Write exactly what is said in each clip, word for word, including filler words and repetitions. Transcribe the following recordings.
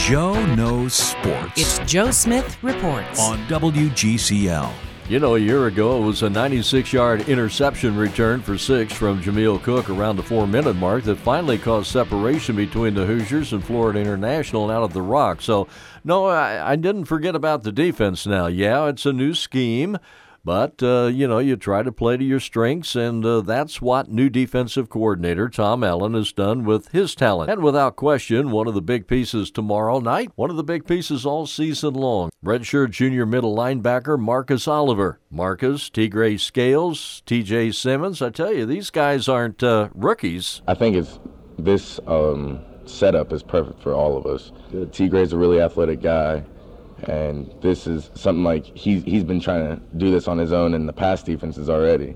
Joe Knows Sports. It's Joe Smith Reports on W G C L. You know, a year ago, it was a ninety-six-yard interception return for six from Jameel Cook around the four-minute mark that finally caused separation between the Hoosiers and Florida International out of the Rock. So, no, I, I didn't forget about the defense now. Yeah, it's a new scheme, but, uh, you know, you try to play to your strengths, and uh, that's what new defensive coordinator Tom Allen has done with his talent. And without question, one of the big pieces tomorrow night, one of the big pieces all season long. Redshirt junior middle linebacker Marcus Oliver. Marcus, Tigray Scales, T J Simmons. I tell you, these guys aren't uh, rookies. I think it's this um, setup is perfect for all of us. Tigray's a really athletic guy. And this is something like he's, he's been trying to do this on his own in the past defenses already.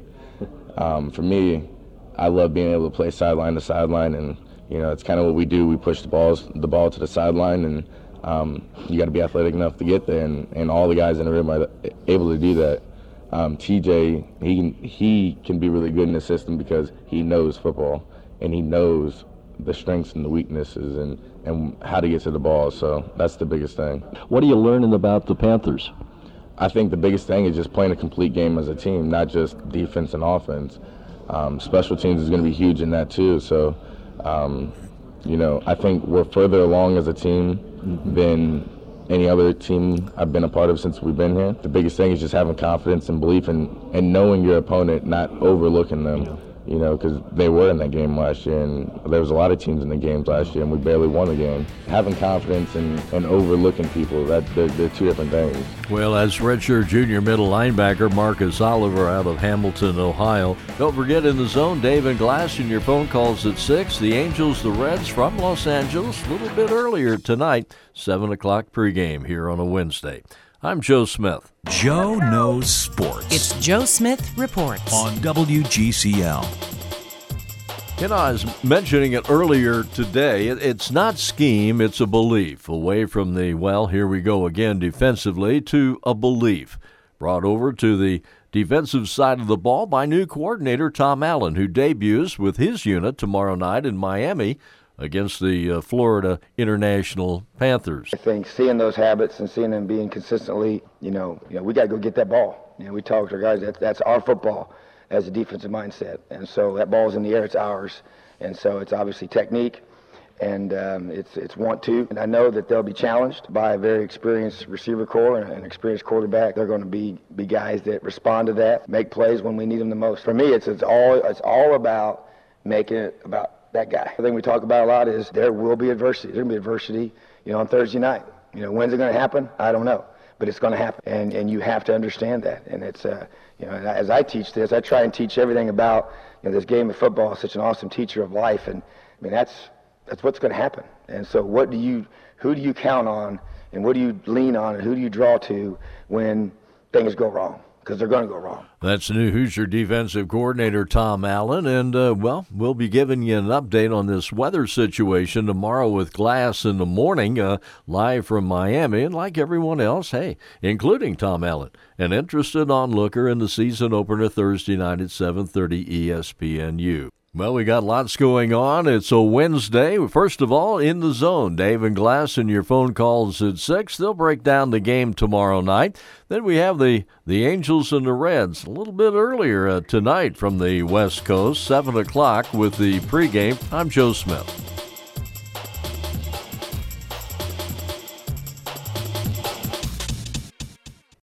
Um, for me, I love being able to play sideline to sideline, and you know it's kind of what we do. We push the balls, the ball to the sideline, and um, you got to be athletic enough to get there. And, and all the guys in the room are able to do that. Um, T J, he can he can be really good in the system because he knows football and he knows the strengths and the weaknesses and, and how to get to the ball. So that's the biggest thing. What are you learning about the Panthers? I think the biggest thing is just playing a complete game as a team, not just defense and offense. Um, special teams is going to be huge in that too. So, um, you know, I think we're further along as a team mm-hmm. than any other team I've been a part of since we've been here. The biggest thing is just having confidence and belief in, and knowing your opponent, not overlooking them. Yeah. You know, because they were in that game last year, and there was a lot of teams in the games last year, and we barely won a game. Having confidence and, and overlooking people, that they're, they're two different things. Well, as redshirt junior middle linebacker Marcus Oliver out of Hamilton, Ohio. Don't forget, in the zone, Dave and Glass, and your phone calls at six. The Angels, the Reds from Los Angeles, a little bit earlier tonight, seven o'clock pregame here on a Wednesday. I'm Joe Smith. Joe Knows Sports. It's Joe Smith Reports on W G C L. You know, I was mentioning it earlier today. It's not scheme, it's a belief. Away from the, well, here we go again defensively, to a belief. Brought over to the defensive side of the ball by new coordinator Tom Allen, who debuts with his unit tomorrow night in Miami against the uh, Florida International Panthers. I think seeing those habits and seeing them being consistently, you know, you know, we got to go get that ball. You know, we talk to our guys, that, that's our football as a defensive mindset. And so that ball's in the air, it's ours. And so it's obviously technique, and um, it's it's want to. And I know that they'll be challenged by a very experienced receiver core and an experienced quarterback. They're going to be be guys that respond to that, make plays when we need them the most. For me, it's it's all it's all about making it about that guy. The thing we talk about a lot is there will be adversity. There's going to be adversity, you know, on Thursday night. You know, when's it going to happen? I don't know, but it's going to happen, and and you have to understand that. And it's, uh, you know, as I teach this, I try and teach everything about, you know, this game of football is such an awesome teacher of life, and I mean that's that's what's going to happen. And so, what do you, who do you count on, and what do you lean on, and who do you draw to when things go wrong? Because they're going to go wrong. That's new Hoosier defensive coordinator Tom Allen, and, uh, well, we'll be giving you an update on this weather situation tomorrow with Glass in the morning, uh, live from Miami, and like everyone else, hey, including Tom Allen, an interested onlooker in the season opener Thursday night at seven thirty E S P N U. Well, we got lots going on. It's a Wednesday. First of all, in the zone, Dave and Glass and your phone calls at six. They'll break down the game tomorrow night. Then we have the, the Angels and the Reds a little bit earlier uh, tonight from the West Coast, seven o'clock with the pregame. I'm Joe Smith.